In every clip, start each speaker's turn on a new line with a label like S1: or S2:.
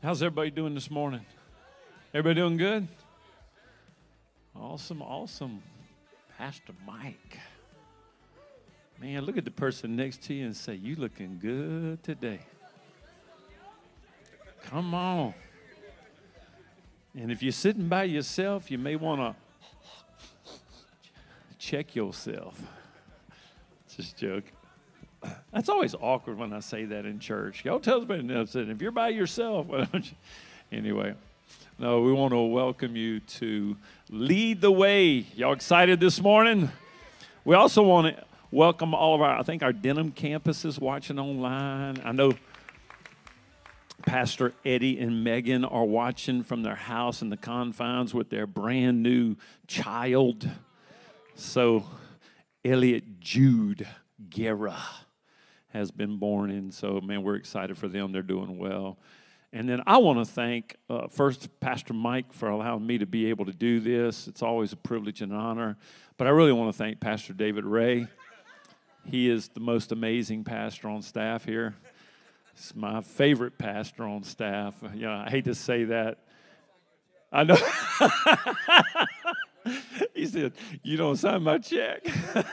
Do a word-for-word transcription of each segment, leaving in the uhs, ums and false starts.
S1: How's everybody doing this morning? Everybody doing good? Awesome, awesome. Pastor Mike. Man, look at the person next to you and say, you looking good today. Come on. And if you're sitting by yourself, you may want to check yourself. Just joke. That's always awkward when I say that in church. Y'all tell somebody else that if you're by yourself, why don't you? Anyway, no, we want to welcome you to Lead the Way. Y'all excited this morning? We also want to welcome all of our, I think our Denham campuses watching online. I know Pastor Eddie and Megan are watching from their house in the confines with their brand new child. So Elliot Jude Guerra has been born, and so, man, we're excited for them. They're doing well. And then I want to thank, uh, first, Pastor Mike for allowing me to be able to do this. It's always a privilege and an honor. But I really want to thank Pastor David Ray. He is the most amazing pastor on staff here. He's my favorite pastor on staff. You know, I hate to say that. I know. He said, you don't sign my check.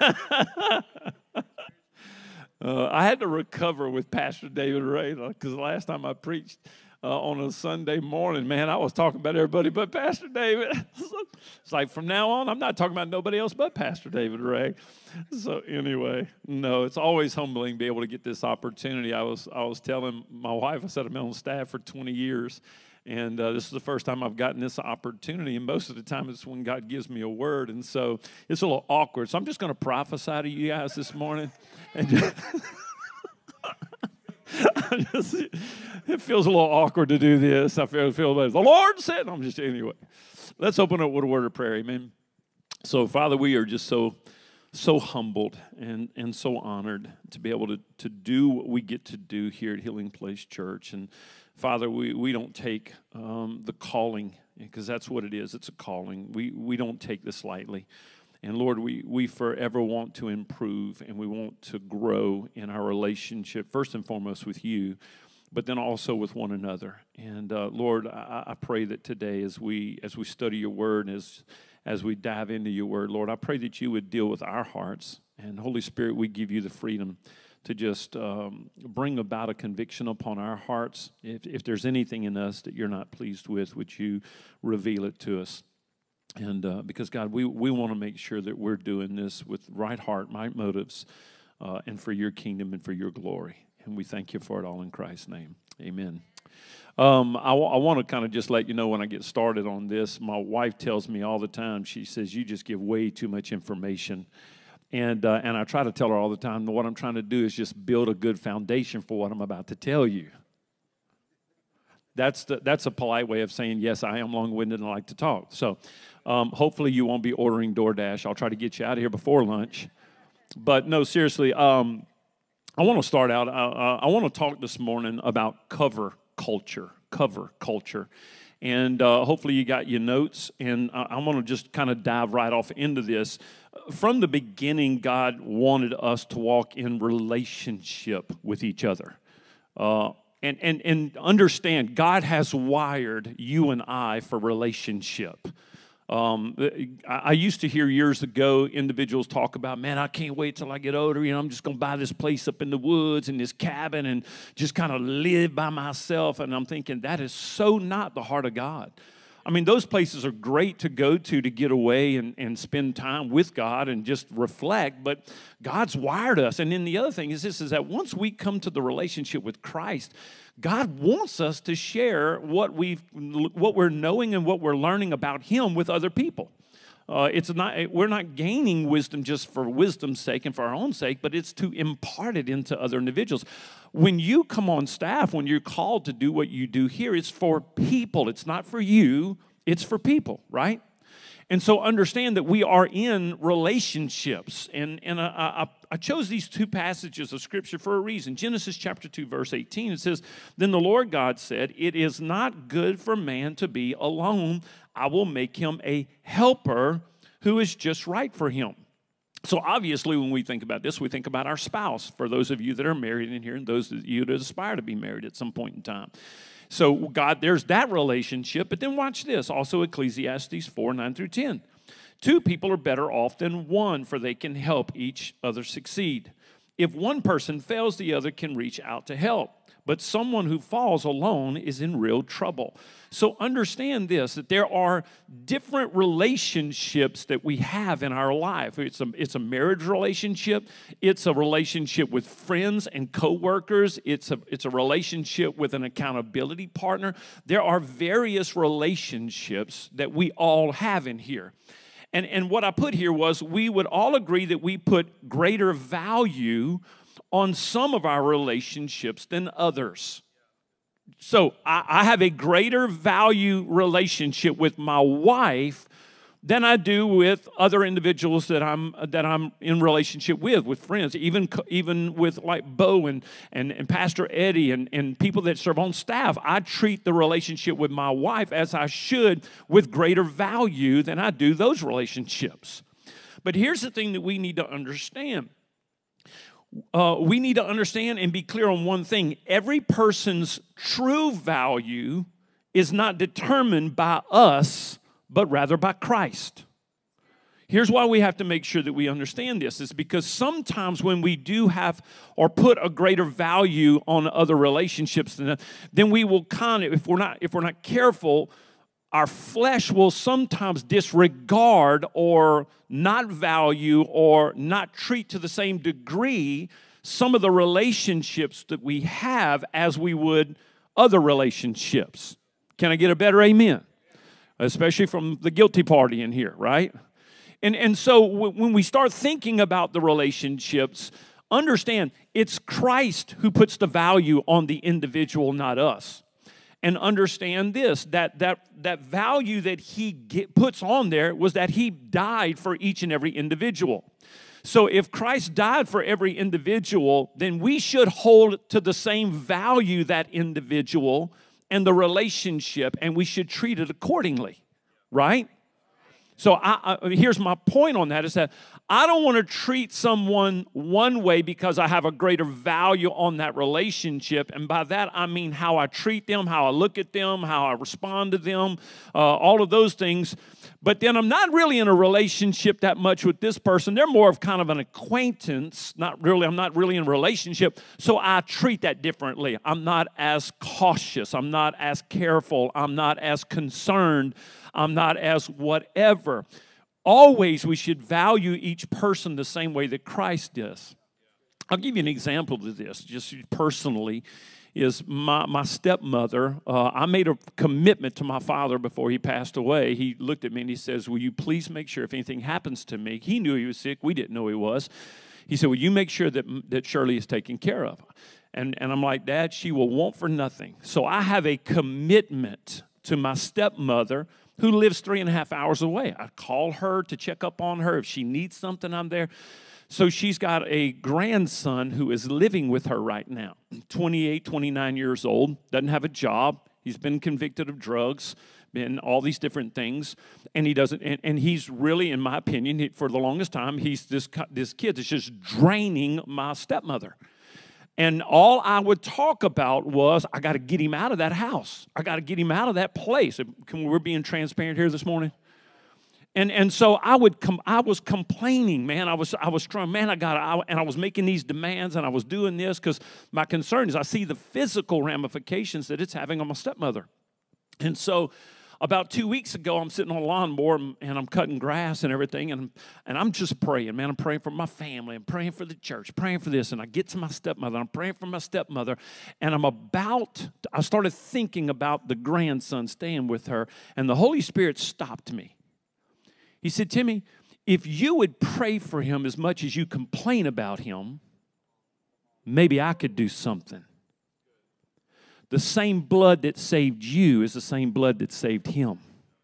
S1: Uh, I had to recover with Pastor David Ray because the last time I preached uh, on a Sunday morning, man, I was talking about everybody but Pastor David. It's like from now on, I'm not talking about nobody else but Pastor David Ray. So anyway, no, it's always humbling to be able to get this opportunity. I was I was telling my wife, I said I've been on staff for twenty years. And uh, this is the first time I've gotten this opportunity, and most of the time it's when God gives me a word, and so it's a little awkward. So I'm just going to prophesy to you guys this morning. And just, just, it feels a little awkward to do this. I feel, feel like the Lord said, I'm just, anyway. Let's open up with a word of prayer, amen. So, Father, we are just so, so humbled and, and so honored to be able to, to do what we get to do here at Healing Place Church. And Father, we, we don't take um, the calling, because that's what it is. It's a calling. We we don't take this lightly. And Lord, we, we forever want to improve, and we want to grow in our relationship, first and foremost with you, but then also with one another. And uh, Lord, I, I pray that today as we as we study your word, and as, as we dive into your word, Lord, I pray that you would deal with our hearts. And Holy Spirit, we give you the freedom to just um, bring about a conviction upon our hearts. If, if there's anything in us that you're not pleased with, would you reveal it to us? And uh, because, God, we, we want to make sure that we're doing this with right heart, right motives, uh, and for your kingdom and for your glory. And we thank you for it all in Christ's name. Amen. Um, I, w- I want to kind of just let you know when I get started on this, my wife tells me all the time, she says, you just give way too much information. And uh, and I try to tell her all the time that what I'm trying to do is just build a good foundation for what I'm about to tell you. That's the, that's a polite way of saying, yes, I am long-winded and I like to talk. So um, hopefully you won't be ordering DoorDash. I'll try to get you out of here before lunch. But no, seriously, um, I want to start out. Uh, uh, I want to talk this morning about cover culture, cover culture. And uh, hopefully you got your notes, and uh, I want to just kind of dive right off into this. From the beginning, God wanted us to walk in relationship with each other. Uh, and, and, and understand, God has wired you and I for relationship. Um, I used to hear years ago individuals talk about, man, I can't wait till I get older. You know, I'm just going to buy this place up in the woods and this cabin and just kind of live by myself. And I'm thinking that is so not the heart of God. I mean, those places are great to go to to get away and, and spend time with God and just reflect, but God's wired us. And then the other thing is this, is that once we come to the relationship with Christ, God wants us to share what we've, what we're knowing and what we're learning about Him with other people. Uh, it's not, we're not gaining wisdom just for wisdom's sake and for our own sake, but it's to impart it into other individuals. When you come on staff, when you're called to do what you do here, it's for people. It's not for you. It's for people, right? And so understand that we are in relationships. And, and I, I, I chose these two passages of Scripture for a reason. Genesis chapter two, verse eighteen, it says, then the Lord God said, it is not good for man to be alone. I will make him a helper who is just right for him. So obviously, when we think about this, we think about our spouse, for those of you that are married in here and those of you that aspire to be married at some point in time. So God, there's that relationship. But then watch this. Also Ecclesiastes four, nine through ten. Two people are better off than one, for they can help each other succeed. If one person fails, the other can reach out to help. But someone who falls alone is in real trouble. So understand this, that there are different relationships that we have in our life. It's a, it's a marriage relationship. It's a relationship with friends and coworkers. It's a, it's a relationship with an accountability partner. There are various relationships that we all have in here. And, and what I put here was we would all agree that we put greater value on some of our relationships than others. So I, I have a greater value relationship with my wife than I do with other individuals that I'm that I'm in relationship with, with friends, even even with like Bo and, and, and Pastor Eddie and, and people that serve on staff. I treat the relationship with my wife as I should with greater value than I do those relationships. But here's the thing that we need to understand. Uh, we need to understand and be clear on one thing. Every person's true value is not determined by us, but rather by Christ. Here's why we have to make sure that we understand this. Is because sometimes when we do have or put a greater value on other relationships, then, then we will kind of, if we're not, if we're not careful, our flesh will sometimes disregard or not value or not treat to the same degree some of the relationships that we have as we would other relationships. Can I get a better amen? Especially from the guilty party in here, right? And, and so w- when we start thinking about the relationships, understand it's Christ who puts the value on the individual, not us. And understand this, that that, that value that he get, puts on there was that he died for each and every individual. So if Christ died for every individual, then we should hold to the same value that individual and the relationship, and we should treat it accordingly, right? So I, I, here's my point on that, is that I don't want to treat someone one way because I have a greater value on that relationship. And by that, I mean how I treat them, how I look at them, how I respond to them, uh, all of those things. But then I'm not really in a relationship that much with this person. They're more of kind of an acquaintance. Not really, I'm not really in a relationship. So I treat that differently. I'm not as cautious. I'm not as careful. I'm not as concerned. I'm not as whatever. Always we should value each person the same way that Christ does. I'll give you an example of this, just personally, is my, my stepmother. Uh, I made a commitment to my father before he passed away. He looked at me and he says, will you please make sure if anything happens to me, he knew he was sick, we didn't know he was. He said, will you make sure that, that Shirley is taken care of? And, and I'm like, Dad, she will want for nothing. So I have a commitment to my stepmother, who lives three and a half hours away. I call her to check up on her. If she needs something, I'm there. So she's got a grandson who is living with her right now, twenty-eight, twenty-nine years old, doesn't have a job. He's been convicted of drugs, been all these different things, and he doesn't, and, and he's really, in my opinion, he, for the longest time, he's this, this kid that's just draining my stepmother. And all I would talk about was, I got to get him out of that house. I got to get him out of that place. Can, we're being transparent here this morning. And and so I would com- I was complaining, man. I was I was trying, man. I got I, and I was making these demands, and I was doing this because my concern is I see the physical ramifications that it's having on my stepmother. And so, about two weeks ago, I'm sitting on a lawnmower and I'm cutting grass and everything, and, and I'm just praying, man. I'm praying for my family. I'm praying for the church, praying for this. And I get to my stepmother. I'm praying for my stepmother, and I'm about, I started thinking about the grandson staying with her, and the Holy Spirit stopped me. He said, Timmy, if you would pray for him as much as you complain about him, maybe I could do something. The same blood that saved you is the same blood that saved him.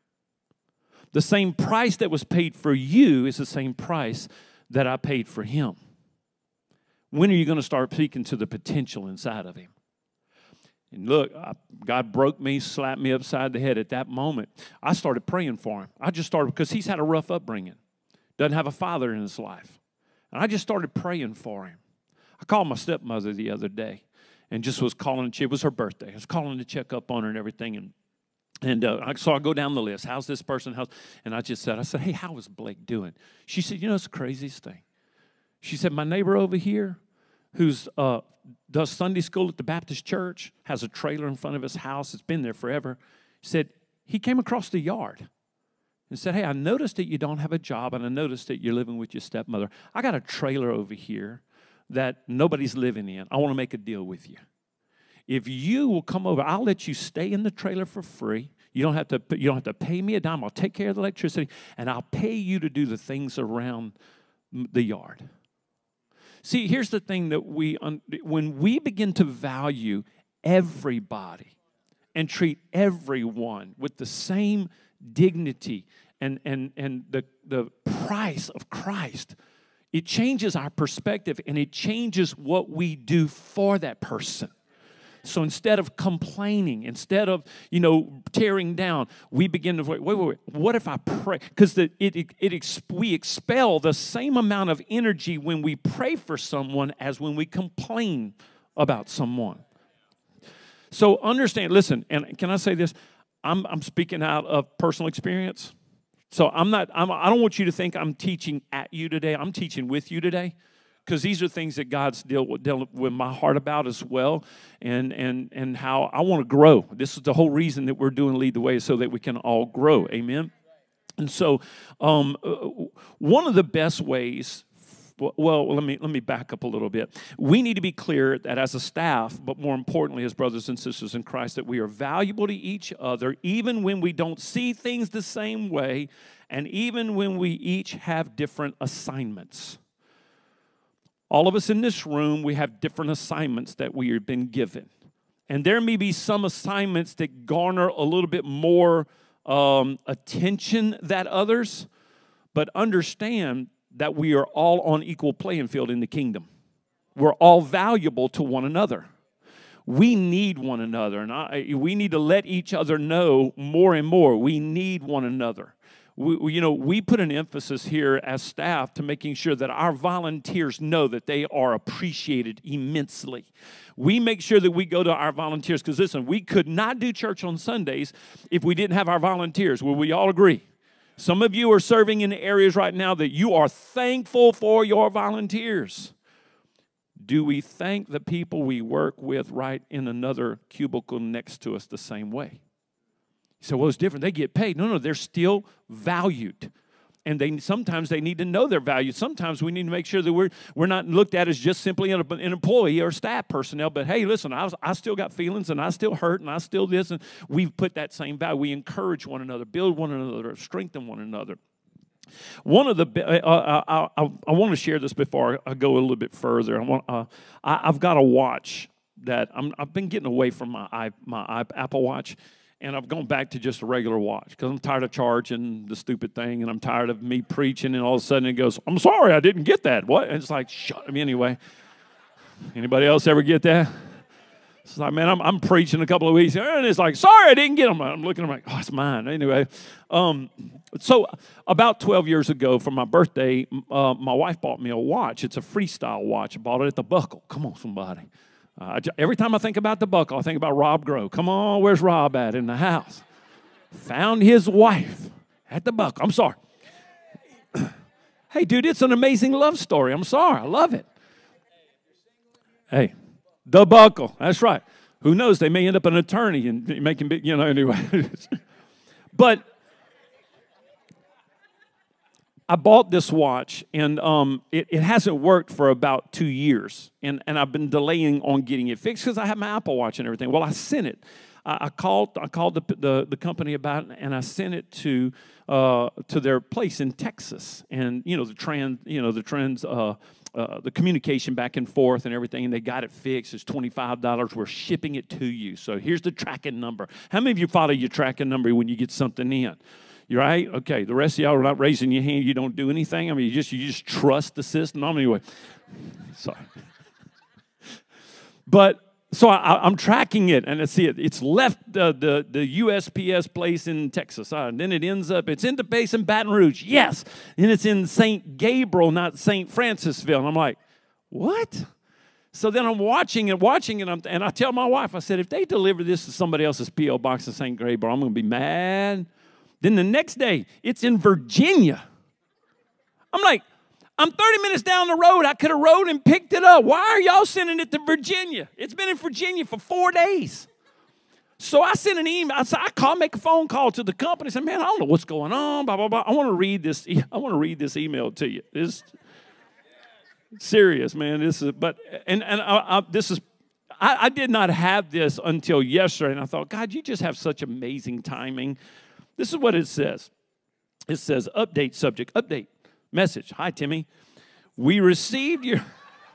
S1: The same price that was paid for you is the same price that I paid for him. When are you going to start speaking to the potential inside of him? And look, I, God broke me, slapped me upside the head at that moment. I started praying for him. I just started, because he's had a rough upbringing. Doesn't have a father in his life. And I just started praying for him. I called my stepmother the other day. and just was calling. It was her birthday. I was calling to check up on her and everything. And and uh, so I go down the list. How's this person? How's, and I just said, I said, hey, how is Blake doing? She said, you know, it's the craziest thing. She said, my neighbor over here who's uh, does Sunday school at the Baptist church, has a trailer in front of his house. It's been there forever. She said, he came across the yard and said, hey, I noticed that you don't have a job, and I noticed that you're living with your stepmother. I got a trailer over here that nobody's living in. I want to make a deal with you. If you will come over, I'll let you stay in the trailer for free. You don't have to, you don't have to pay me a dime. I'll take care of the electricity, and I'll pay you to do the things around the yard. See, here's the thing that we, when we begin to value everybody and treat everyone with the same dignity and, and, and the, the price of Christ, it changes our perspective, and it changes what we do for that person. So instead of complaining, instead of, you know, tearing down, we begin to, wait, wait, wait, what if I pray? Because it, it, it, it, we expel the same amount of energy when we pray for someone as when we complain about someone. So understand, listen, and can I say this? I'm, I'm speaking out of personal experience. So I'm not, I'm, I don't want you to think I'm teaching at you today. I'm teaching with you today. Because these are things that God's dealt with, dealt with my heart about as well, and and and how I want to grow. This is the whole reason that we're doing Lead the Way, so that we can all grow. Amen. And so, um, one of the best ways. Well, let me let me back up a little bit. We need to be clear that as a staff, but more importantly as brothers and sisters in Christ, that we are valuable to each other, even when we don't see things the same way, and even when we each have different assignments. All of us in this room, we have different assignments that we have been given. And there may be some assignments that garner a little bit more um, attention than others, but understand that we are all on equal playing field in the kingdom. We're all valuable to one another. We need one another, and I, we need to let each other know more and more. We need one another. We, we, you know, we put an emphasis here as staff to making sure that our volunteers know that they are appreciated immensely. We make sure that we go to our volunteers, because listen, we could not do church on Sundays if we didn't have our volunteers. Will we all agree? Some of you are serving in areas right now that you are thankful for your volunteers. Do we thank the people we work with right in another cubicle next to us the same way? So, well, it's different. They get paid. No, no, they're still valued. And they sometimes they need to know they're valued. Sometimes we need to make sure that we're, we're not looked at as just simply an, an employee or staff personnel. But, hey, listen, I, was, I still got feelings, and I still hurt, and I still this. And we've put that same value. We encourage one another, build one another, strengthen one another. One of the, uh, I, I, I want to share this before I go a little bit further. I want, uh, I, I've got a watch that I'm, I've been getting away from my, my Apple Watch. And I've gone back to just a regular watch because I'm tired of charging the stupid thing, and I'm tired of me preaching, and all of a sudden it goes, I'm sorry, I didn't get that. What? And it's like, shut me anyway. Anybody else ever get that? It's like, man, I'm, I'm preaching a couple of weeks, and it's like, sorry, I didn't get them. I'm looking, I'm like, oh, it's mine. Anyway, um, so about twelve years ago for my birthday, uh, my wife bought me a watch. It's a freestyle watch. I bought it at the Buckle. Come on, somebody. Uh, every time I think about the Buckle, I think about Rob Grow. Come on, where's Rob at in the house? Found his wife at the Buckle. I'm sorry. Hey, dude, it's an amazing love story. I'm sorry. I love it. Hey, the Buckle. That's right. Who knows? They may end up an attorney and making big, you know, anyway. But I bought this watch, and um, it, it hasn't worked for about two years, and, and I've been delaying on getting it fixed because I have my Apple Watch and everything. Well, I sent it. I, I called I called the, the the company about it, and I sent it to uh, to their place in Texas, and you know the trans you know the trans uh, uh, the communication back and forth and everything, and they got it fixed. It's twenty-five dollars. We're shipping it to you. So here's the tracking number. How many of you follow your tracking number when you get something in? You right? Okay. The rest of y'all are not raising your hand. You don't do anything. I mean, you just you just trust the system. Anyway, sorry. But so I, I'm tracking it, and I see it. It's left the the, the U S P S place in Texas, uh, and then it ends up. It's in the base in Baton Rouge. Yes, and it's in Saint Gabriel, not Saint Francisville. And I'm like, what? So then I'm watching and watching, and, I'm, and I tell my wife, I said, if they deliver this to somebody else's P O box in Saint Graber, I'm going to be mad. Then the next day, it's in Virginia. I'm like, I'm thirty minutes down the road. I could have rode and picked it up. Why are y'all sending it to Virginia? It's been in Virginia for four days. So I sent an email. I said, I call, make a phone call to the company. I said, man, I don't know what's going on. Blah blah blah. I want to read this. I want to read this email to you. It's serious, man. This is, but and and I, I, this is. I, I did not have this until yesterday, and I thought, God, you just have such amazing timing. This is what it says. It says, update subject, update. Message. Hi, Timmy. We received your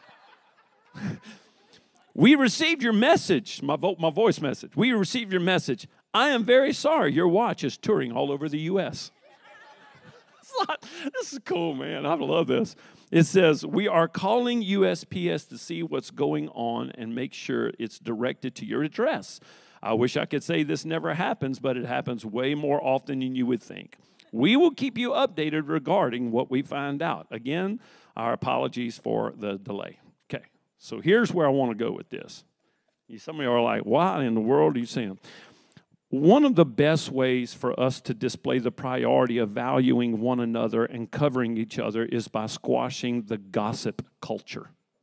S1: We received your message, my vo- my voice message. We received your message. I am very sorry your watch is touring all over the U S Not, this is cool, man. I love this. It says, we are calling U S P S to see what's going on and make sure it's directed to your address. I wish I could say this never happens, but it happens way more often than you would think. We will keep you updated regarding what we find out. Again, our apologies for the delay. Okay, so here's where I want to go with this. Some of you are like, why in the world are you saying? One of the best ways for us to display the priority of valuing one another and covering each other is by squashing the gossip culture.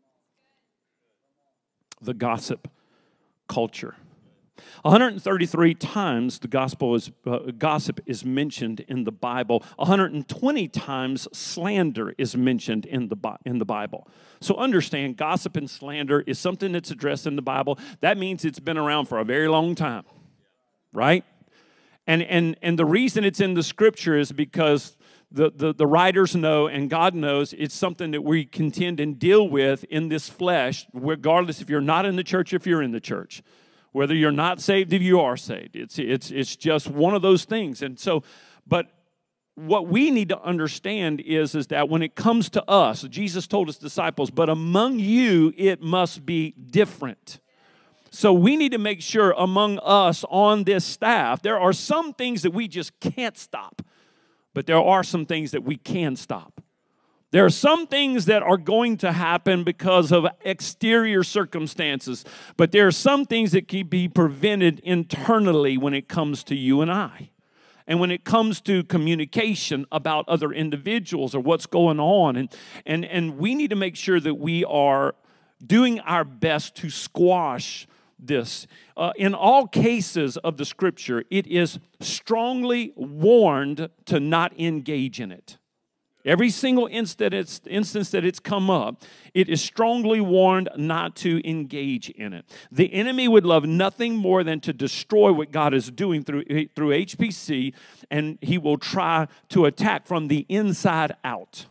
S1: The gossip culture. one hundred thirty-three times the gospel is, uh, gossip is mentioned in the Bible. one hundred twenty times slander is mentioned in the, in the Bible. So understand, gossip and slander is something that's addressed in the Bible. That means it's been around for a very long time, right? And, and, and the reason it's in the Scripture is because the, the, the writers know and God knows it's something that we contend and deal with in this flesh, regardless if you're not in the church, if you're in the church. Whether you're not saved, if you are saved. It's, it's, it's just one of those things. And so, but what we need to understand is, is that when it comes to us, Jesus told his disciples, but among you it must be different. So we need to make sure among us on this staff, there are some things that we just can't stop, but there are some things that we can stop. There are some things that are going to happen because of exterior circumstances, but there are some things that can be prevented internally when it comes to you and I. And when it comes to communication about other individuals or what's going on. And, and, and we need to make sure that we are doing our best to squash this. Uh, in all cases of the Scripture, it is strongly warned to not engage in it. Every single instance, instance that it's come up, it is strongly warned not to engage in it. The enemy would love nothing more than to destroy what God is doing through, through H P C, and he will try to attack from the inside out.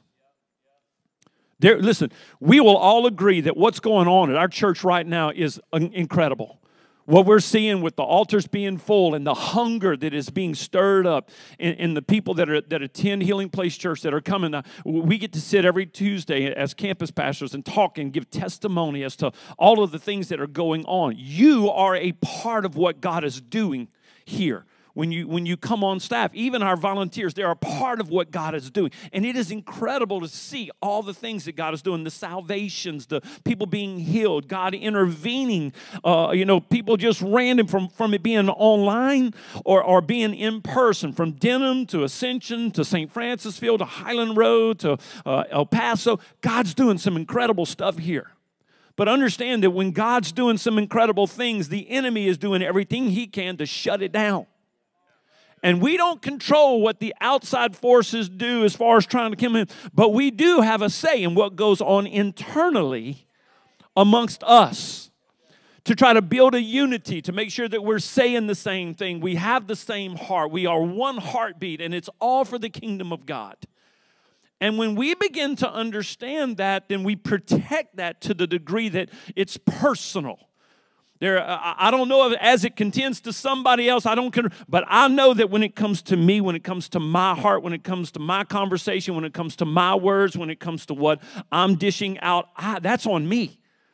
S1: There, listen, we will all agree that what's going on at our church right now is incredible. What we're seeing with the altars being full and the hunger that is being stirred up in, in the people that are that attend Healing Place Church that are coming. We get to sit every Tuesday as campus pastors and talk and give testimony as to all of the things that are going on. You are a part of what God is doing here. When you, when you come on staff, even our volunteers, they're a part of what God is doing. And it is incredible to see all the things that God is doing, the salvations, the people being healed, God intervening, uh, you know, people just random from, from it being online or, or being in person, from Denham to Ascension to Saint Francisville to Highland Road to uh, El Paso. God's doing some incredible stuff here. But understand that when God's doing some incredible things, the enemy is doing everything he can to shut it down. And we don't control what the outside forces do as far as trying to come in, but we do have a say in what goes on internally amongst us to try to build a unity, to make sure that we're saying the same thing. We have the same heart. We are one heartbeat, and it's all for the kingdom of God. And when we begin to understand that, then we protect that to the degree that it's personal. There, I don't know if as it contends to somebody else, I don't, but I know that when it comes to me, when it comes to my heart, when it comes to my conversation, when it comes to my words, when it comes to what I'm dishing out, I, that's on me.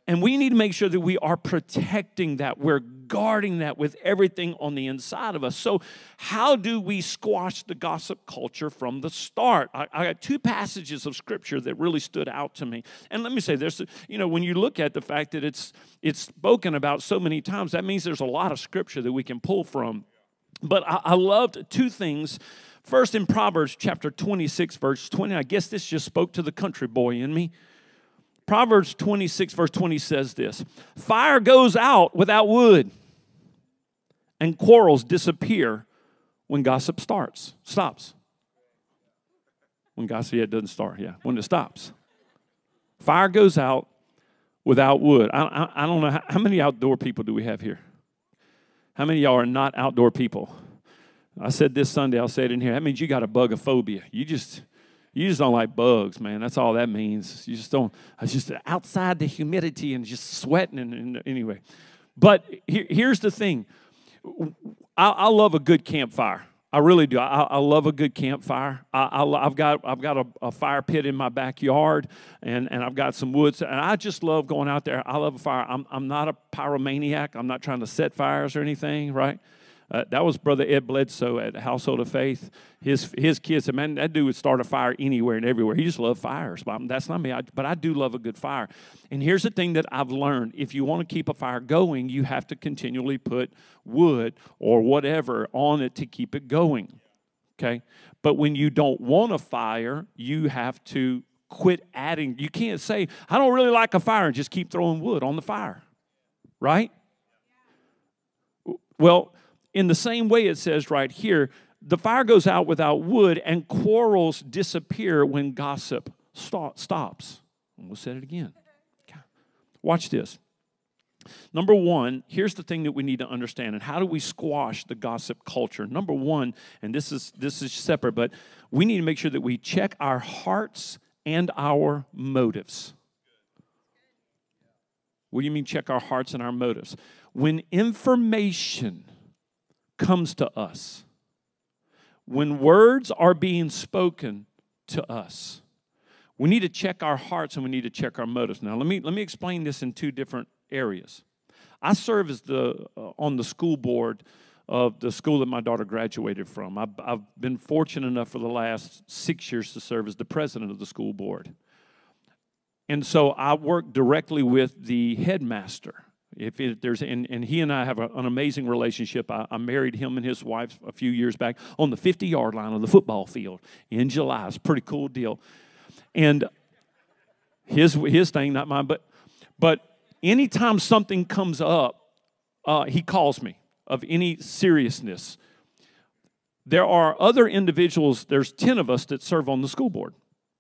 S1: And we need to make sure that we are protecting that. We're guarding that with everything on the inside of us. So how do we squash the gossip culture from the start? I, I got two passages of Scripture that really stood out to me. And let me say, there's, you know, when you look at the fact that it's it's spoken about so many times, that means there's a lot of Scripture that we can pull from. But I, I loved two things. First, in Proverbs chapter twenty-six, verse twenty, I guess this just spoke to the country boy in me. Proverbs twenty-six, verse twenty says this, fire goes out without wood, and quarrels disappear when gossip starts, stops. When gossip, yeah, it doesn't start, yeah, when it stops. Fire goes out without wood. I, I, I don't know, how, how many outdoor people do we have here? How many of y'all are not outdoor people? I said this Sunday, I'll say it in here, that means you got a bugophobia. You just... You just don't like bugs, man. That's all that means. You just don't, it's just outside the humidity and just sweating. And, and anyway. But here, here's the thing. I, I love a good campfire. I really do. I, I love a good campfire. I, I, I've got I've got a, a fire pit in my backyard, and, and I've got some wood. And I just love going out there. I love a fire. I'm, I'm not a pyromaniac. I'm not trying to set fires or anything, right? Uh, that was Brother Ed Bledsoe at Household of Faith. His his kids said, man, that dude would start a fire anywhere and everywhere. He just loved fires. But that's not me. I, but I do love a good fire. And here's the thing that I've learned. If you want to keep a fire going, you have to continually put wood or whatever on it to keep it going. Okay? But when you don't want a fire, you have to quit adding. You can't say, I don't really like a fire, and just keep throwing wood on the fire. Right? Well, in the same way it says right here, the fire goes out without wood and quarrels disappear when gossip st- stops. And we'll say it again. Okay. Watch this. Number one, here's the thing that we need to understand, and how do we squash the gossip culture? Number one, and this is this is separate, but we need to make sure that we check our hearts and our motives. What do you mean check our hearts and our motives? When information comes to us, when words are being spoken to us, we need to check our hearts and we need to check our motives. Now, let me let me explain this in two different areas. I serve as the uh, on the school board of the school that my daughter graduated from. I've, I've been fortunate enough for the last six years to serve as the president of the school board, and so I work directly with the headmaster. If it, there's and, and he and I have a, an amazing relationship. I, I married him and his wife a few years back on the fifty-yard line of the football field in July. It's a pretty cool deal. And his his thing, not mine, but but anytime something comes up, uh, he calls me of any seriousness. There are other individuals, there's ten of us that serve on the school board.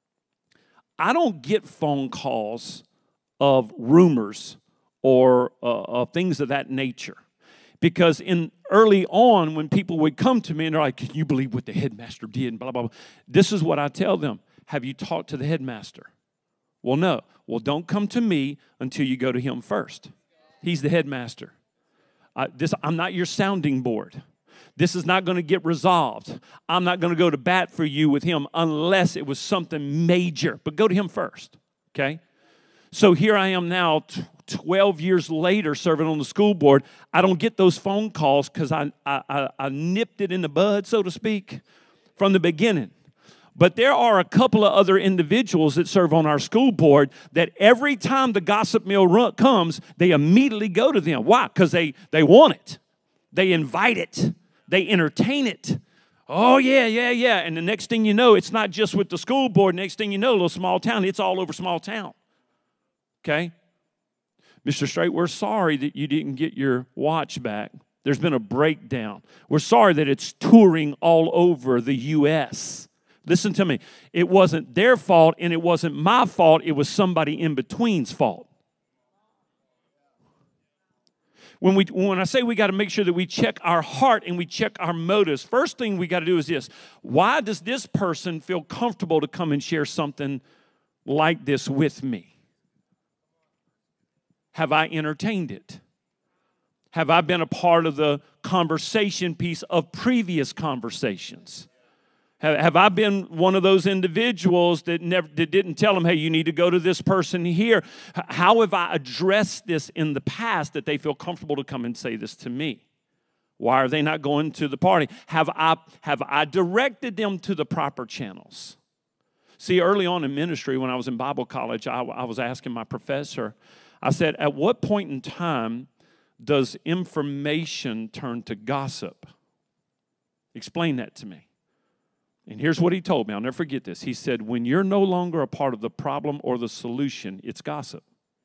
S1: I don't get phone calls of rumors or uh, uh, things of that nature. Because in early on, when people would come to me and they're like, can you believe what the headmaster did? And blah, blah, blah. This is what I tell them. Have you talked to the headmaster? Well, no. Well, don't come to me until you go to him first. He's the headmaster. I, this, I'm not your sounding board. This is not going to get resolved. I'm not going to go to bat for you with him unless it was something major. But go to him first, okay? So here I am now, twelve years later, serving on the school board. I don't get those phone calls because I, I, I nipped it in the bud, so to speak, from the beginning. But there are a couple of other individuals that serve on our school board that every time the gossip mill run comes, they immediately go to them. Why? Because they, they want it. They invite it. They entertain it. Oh, yeah, yeah, yeah. And the next thing you know, it's not just with the school board. Next thing you know, a little small town, it's all over small town. Okay? Mister Straight, we're sorry that you didn't get your watch back. There's been a breakdown. We're sorry that it's touring all over the U S Listen to me. It wasn't their fault, and it wasn't my fault. It was somebody in between's fault. When, we, when I say we got to make sure that we check our heart and we check our motives, first thing we got to do is this. Why does this person feel comfortable to come and share something like this with me? Have I entertained it? Have I been a part of the conversation piece of previous conversations? Have, have I been one of those individuals that never that didn't tell them, hey, you need to go to this person here? H- How have I addressed this in the past that they feel comfortable to come and say this to me? Why are they not going to the party? Have I, have I directed them to the proper channels? See, early on in ministry, when I was in Bible college, I, I was asking my professor, I said, at what point in time does information turn to gossip? Explain that to me. And here's what he told me. I'll never forget this. He said, when you're no longer a part of the problem or the solution, it's gossip.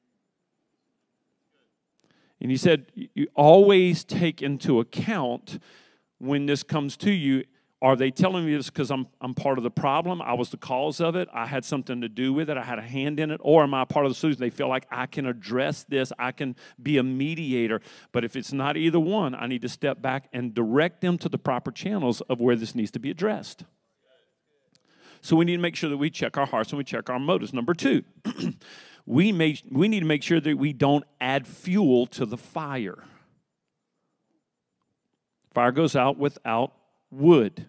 S1: And he said, you always take into account when this comes to you, are they telling me this because I'm, I'm part of the problem? I was the cause of it. I had something to do with it. I had a hand in it. Or am I part of the solution? They feel like I can address this. I can be a mediator. But if it's not either one, I need to step back and direct them to the proper channels of where this needs to be addressed. So we need to make sure that we check our hearts and we check our motives. Number two, we, may, we need to make sure that we don't add fuel to the fire. Fire goes out without wood.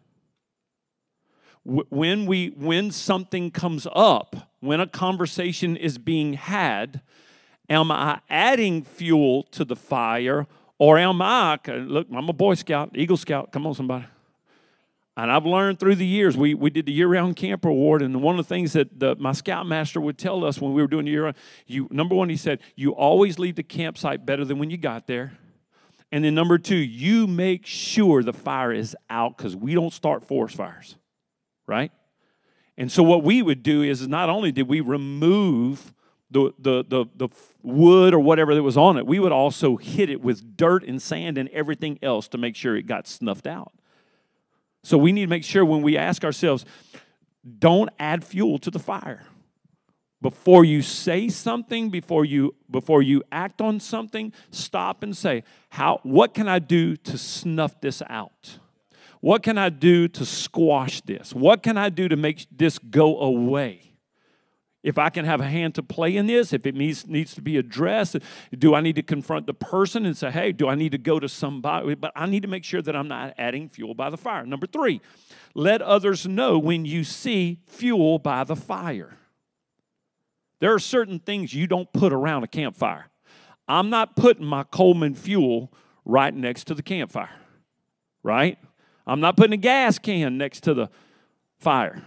S1: When we when something comes up, when a conversation is being had, am I adding fuel to the fire, or am I, look, I'm a Boy Scout, Eagle Scout, come on somebody. And I've learned through the years, we, we did the year-round camper award, and one of the things that the, my scoutmaster would tell us when we were doing the year-round, you, number one, he said, you always leave the campsite better than when you got there. And then number two, you make sure the fire is out because we don't start forest fires, right? And so what we would do is not only did we remove the, the, the, the wood or whatever that was on it, we would also hit it with dirt and sand and everything else to make sure it got snuffed out. So we need to make sure when we ask ourselves, don't add fuel to the fire. Before you say something, before you before you act on something, stop and say, "How? What can I do to snuff this out? What can I do to squash this? What can I do to make this go away? If I can have a hand to play in this, if it needs, needs to be addressed, do I need to confront the person and say, hey, do I need to go to somebody? But I need to make sure that I'm not adding fuel by the fire. Number three, let others know when you see fuel by the fire. There are certain things you don't put around a campfire. I'm not putting my Coleman fuel right next to the campfire, right? I'm not putting a gas can next to the fire.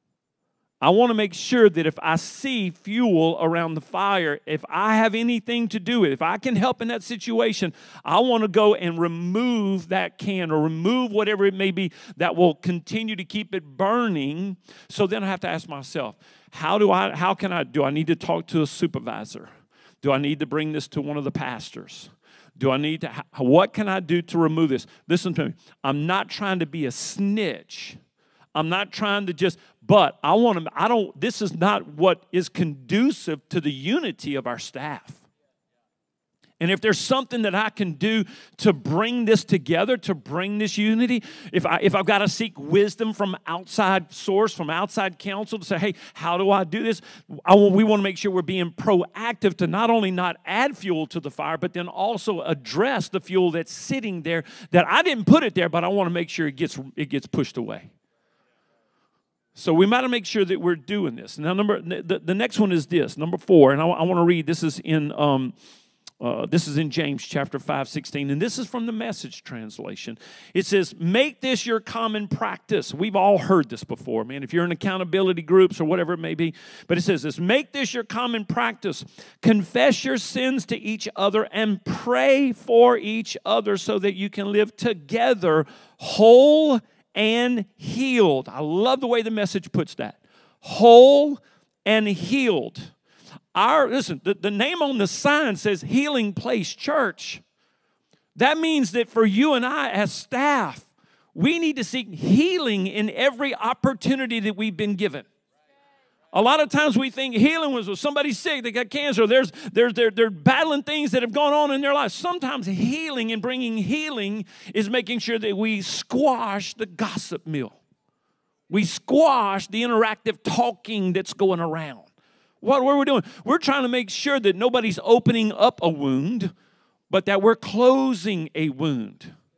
S1: I want to make sure that if I see fuel around the fire, if I have anything to do with it, if I can help in that situation, I want to go and remove that can or remove whatever it may be that will continue to keep it burning. So then I have to ask myself, how do I, how can I, do I need to talk to a supervisor? Do I need to bring this to one of the pastors? Do I need to, what can I do to remove this? Listen to me. I'm not trying to be a snitch. I'm not trying to just, but I want to, I don't, this is not what is conducive to the unity of our staff. And if there's something that I can do to bring this together, to bring this unity, if, I, if I've got to seek wisdom from outside source, from outside counsel to say, hey, how do I do this? I want, we want to make sure we're being proactive to not only not add fuel to the fire, but then also address the fuel that's sitting there that I didn't put it there, but I want to make sure it gets, it gets pushed away. So we might make sure that we're doing this. Now, number the, the next one is this, number four, and I, I want to read. This is in um, uh, this is in James chapter five, sixteen, and this is from the Message translation. It says, "Make this your common practice." We've all heard this before, man. If you're in accountability groups or whatever it may be, but it says this: "Make this your common practice. Confess your sins to each other and pray for each other, so that you can live together whole and healed." I love the way the Message puts that. Whole and healed. Our, listen, the, the name on the sign says Healing Place Church. That means that for you and I as staff, we need to seek healing in every opportunity that we've been given. A lot of times we think healing was when somebody's sick, they got cancer, there's, there's, they're, they're battling things that have gone on in their lives. Sometimes healing and bringing healing is making sure that we squash the gossip mill. We squash the interactive talking that's going around. What, what are we doing? We're trying to make sure that nobody's opening up a wound, but that we're closing a wound.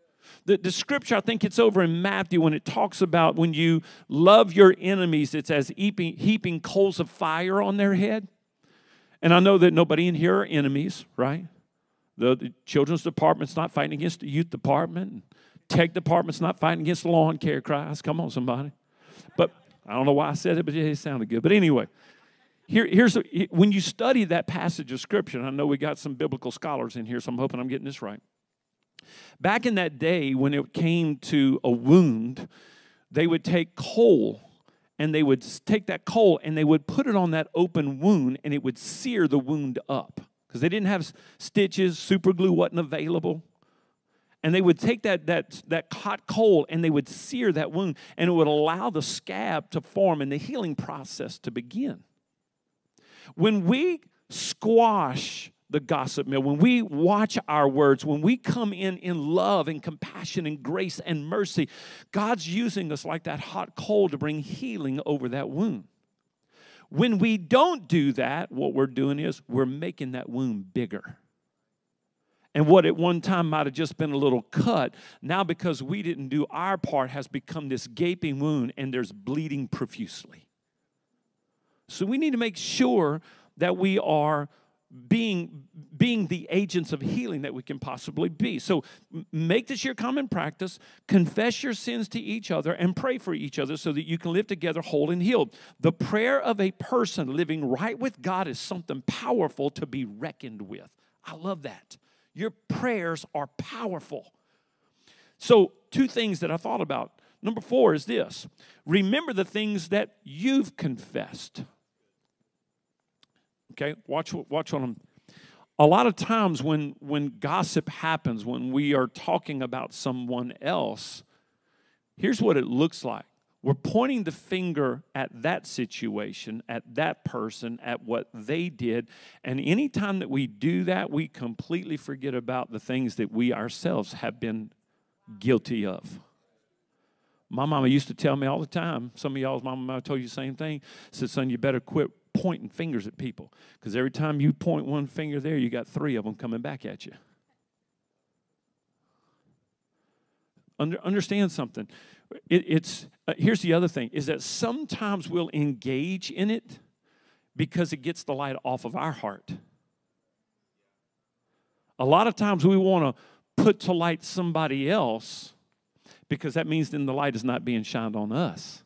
S1: The, the scripture, I think it's over in Matthew when it talks about when you love your enemies, it's as heaping, heaping coals of fire on their head. And I know that nobody in here are enemies, right? The, the children's department's not fighting against the youth department. Tech department's not fighting against the lawn care cries. Come on, somebody. But I don't know why I said it, but it sounded good. But anyway, here, here's a, when you study that passage of Scripture, and I know we got some biblical scholars in here, so I'm hoping I'm getting this right. Back in that day, when it came to a wound, they would take coal, and they would take that coal, and they would put it on that open wound, and it would sear the wound up. Because they didn't have stitches, super glue wasn't available. And they would take that, that, that hot coal and they would sear that wound, and it would allow the scab to form and the healing process to begin. When we squash the gossip mill, when we watch our words, when we come in in love and compassion and grace and mercy, God's using us like that hot coal to bring healing over that wound. When we don't do that, what we're doing is we're making that wound bigger. And what at one time might have just been a little cut, now because we didn't do our part, has become this gaping wound, and there's bleeding profusely. So we need to make sure that we are being, being the agents of healing that we can possibly be. So make this your common practice. Confess your sins to each other and pray for each other so that you can live together whole and healed. The prayer of a person living right with God is something powerful to be reckoned with. I love that. Your prayers are powerful. So two things that I thought about. Number four is this. Remember the things that you've confessed. Okay, watch, watch what I'm. A lot of times when, when gossip happens, when we are talking about someone else, here's what it looks like. We're pointing the finger at that situation, at that person, at what they did. And anytime that we do that, we completely forget about the things that we ourselves have been guilty of. My mama used to tell me all the time, some of y'all's mama might have told you the same thing, said, son, you better quit pointing fingers at people, because every time you point one finger there, you got three of them coming back at you. Under, understand something. It, it's uh, here's the other thing, is that sometimes we'll engage in it because it gets the light off of our heart. A lot of times we want to put to light somebody else because that means then the light is not being shined on us.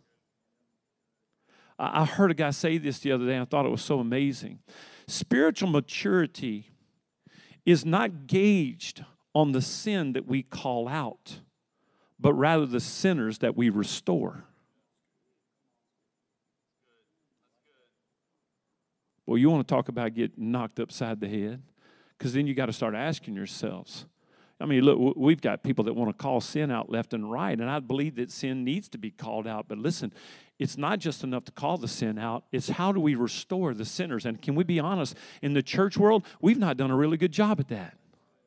S1: I, I heard a guy say this the other day, and I thought it was so amazing. Spiritual maturity is not gauged on the sin that we call out, but rather the sinners that we restore. Well, you want to talk about getting knocked upside the head? Because then you got to start asking yourselves. I mean, look, we've got people that want to call sin out left and right, and I believe that sin needs to be called out. But listen, it's not just enough to call the sin out. It's how do we restore the sinners? And can we be honest, in the church world, we've not done a really good job at that.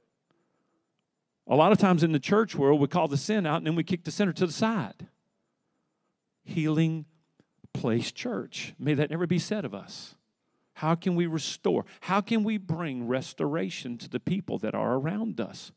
S1: A lot of times in the church world, we call the sin out, and then we kick the sinner to the side. Healing Place Church. May that never be said of us. How can we restore? How can we bring restoration to the people that are around us?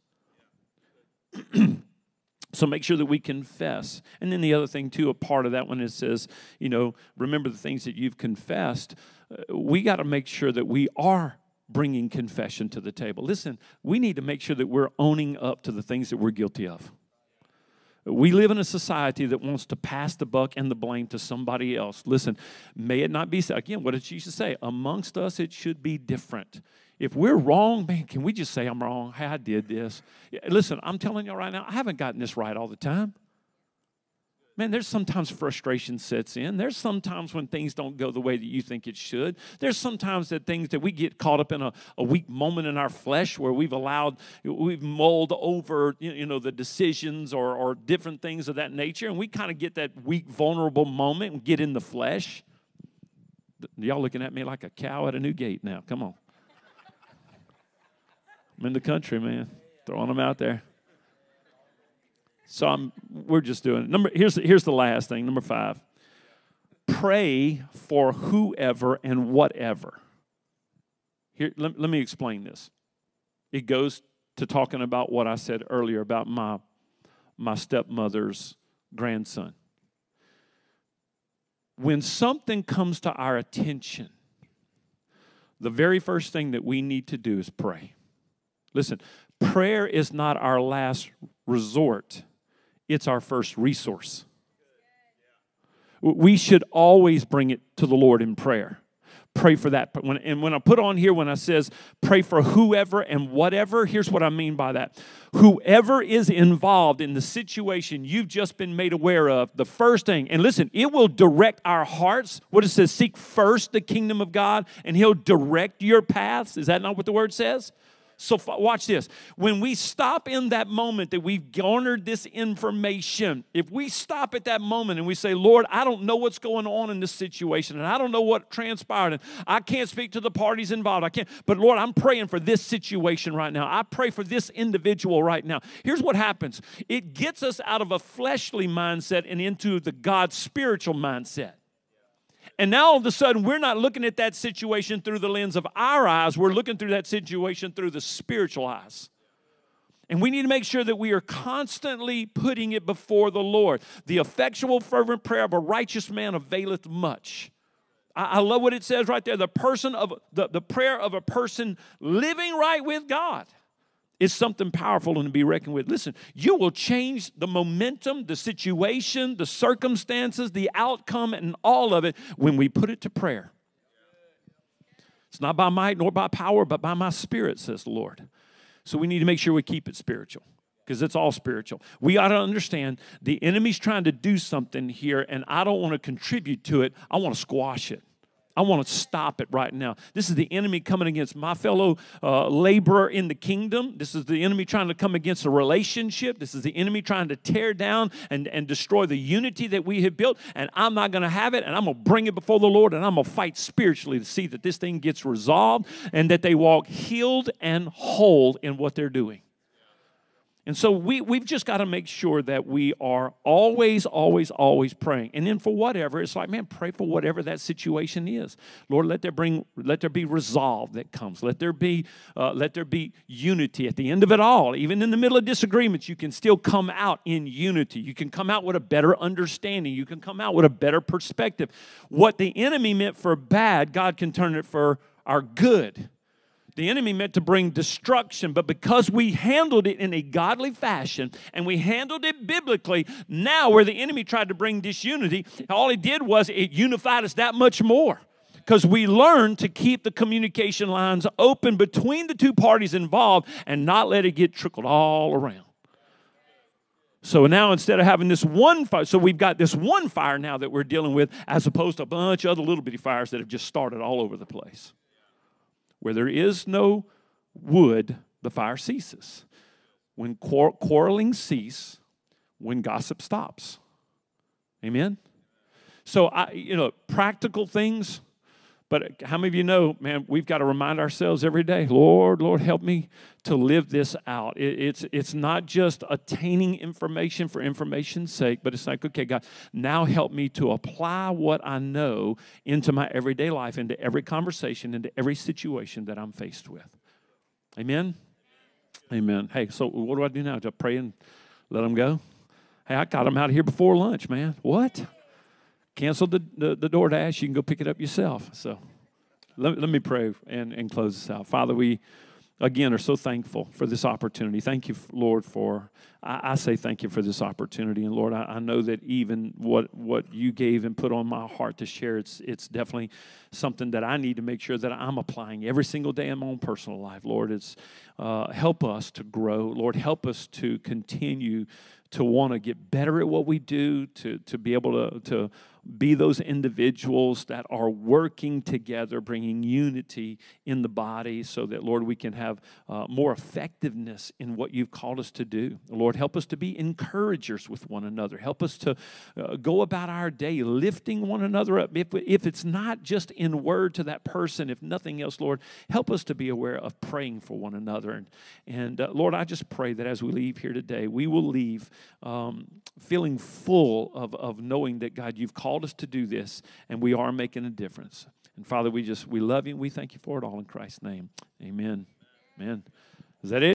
S1: So make sure that we confess. And then the other thing, too, a part of that one, it says, you know, remember the things that you've confessed. Uh, we got to make sure that we are bringing confession to the table. Listen, we need to make sure that we're owning up to the things that we're guilty of. We live in a society that wants to pass the buck and the blame to somebody else. Listen, may it not be so. Again, what did Jesus say? Amongst us, it should be different. If we're wrong, man, can we just say, I'm wrong? Hey, I did this. Listen, I'm telling you right now, I haven't gotten this right all the time. Man, there's sometimes frustration sets in. There's sometimes when things don't go the way that you think it should. There's sometimes that things that we get caught up in a, a weak moment in our flesh where we've allowed, we've mulled over, you know, the decisions or, or different things of that nature, and we kind of get that weak, vulnerable moment and get in the flesh. Y'all looking at me like a cow at a new gate now. Come on. I'm in the country, man. Throwing them out there. So I'm, we're just doing it. Number, here's, here's the last thing, number five. Pray for whoever and whatever. Here, let, let me explain this. It goes to talking about what I said earlier about my, my stepmother's grandson. When something comes to our attention, the very first thing that we need to do is pray. Listen, prayer is not our last resort. It's our first resource. We should always bring it to the Lord in prayer. Pray for that. When, and when I put on here, when I says pray for whoever and whatever, here's what I mean by that. Whoever is involved in the situation you've just been made aware of, the first thing, and listen, it will direct our hearts. What it says, seek first the kingdom of God, and He'll direct your paths. Is that not what the word says? So watch this. When we stop in that moment that we've garnered this information, if we stop at that moment and we say, Lord, I don't know what's going on in this situation, and I don't know what transpired, and I can't speak to the parties involved. I can't. But Lord, I'm praying for this situation right now. I pray for this individual right now. Here's what happens. It gets us out of a fleshly mindset and into the God spiritual mindset. And now all of a sudden, we're not looking at that situation through the lens of our eyes. We're looking through that situation through the spiritual eyes. And we need to make sure that we are constantly putting it before the Lord. The effectual, fervent prayer of a righteous man availeth much. I, I love what it says right there. The person of the, the prayer of a person living right with God is something powerful and to be reckoned with. Listen, you will change the momentum, the situation, the circumstances, the outcome, and all of it when we put it to prayer. It's not by might nor by power, but by my spirit, says the Lord. So we need to make sure we keep it spiritual, because it's all spiritual. We ought to understand the enemy's trying to do something here, and I don't want to contribute to it. I want to squash it. I want to stop it right now. This is the enemy coming against my fellow uh, laborer in the kingdom. This is the enemy trying to come against a relationship. This is the enemy trying to tear down and, and destroy the unity that we have built. And I'm not going to have it, and I'm going to bring it before the Lord, and I'm going to fight spiritually to see that this thing gets resolved and that they walk healed and whole in what they're doing. And so we, we've just got to make sure that we are always, always, always praying. And then for whatever, it's like, man, pray for whatever that situation is. Lord, let there bring, let there be resolve that comes. Let there be, uh, let there be unity at the end of it all. Even in the middle of disagreements, you can still come out in unity. You can come out with a better understanding. You can come out with a better perspective. What the enemy meant for bad, God can turn it for our good. The enemy meant to bring destruction, but because we handled it in a godly fashion and we handled it biblically, now where the enemy tried to bring disunity, all he did was it unified us that much more, because we learned to keep the communication lines open between the two parties involved and not let it get trickled all around. So now instead of having this one fire, so we've got this one fire now that we're dealing with, as opposed to a bunch of other little bitty fires that have just started all over the place. Where there is no wood, the fire ceases. When quar- quarreling cease, when gossip stops. Amen? So, I, you know, practical things, but how many of you know, man, we've got to remind ourselves every day, Lord, Lord, help me to live this out. It, it's, it's not just attaining information for information's sake, but it's like, okay, God, now help me to apply what I know into my everyday life, into every conversation, into every situation that I'm faced with. Amen? Amen. Hey, so what do I do now? Just pray and let them go? Hey, I got them out of here before lunch, man. What? Cancel the, the, the DoorDash. You can go pick it up yourself. So let, let me pray and, and close this out. Father, we, again, are so thankful for this opportunity. Thank you, Lord, for, I, I say thank you for this opportunity. And, Lord, I, I know that even what, what you gave and put on my heart to share, it's, it's definitely something that I need to make sure that I'm applying every single day in my own personal life. Lord, it's uh, help us to grow. Lord, help us to continue to want to get better at what we do, to, to be able to, to be those individuals that are working together, bringing unity in the body so that, Lord, we can have uh, more effectiveness in what you've called us to do. Lord, help us to be encouragers with one another. Help us to uh, go about our day lifting one another up. If, if it's not just in word to that person, if nothing else, Lord, help us to be aware of praying for one another. And, and uh, Lord, I just pray that as we leave here today, we will leave um, feeling full of, of knowing that, God, you've called us to do this, and we are making a difference. And Father, we just, we love you, and we thank you for it all in Christ's name. Amen. Amen. Is that it?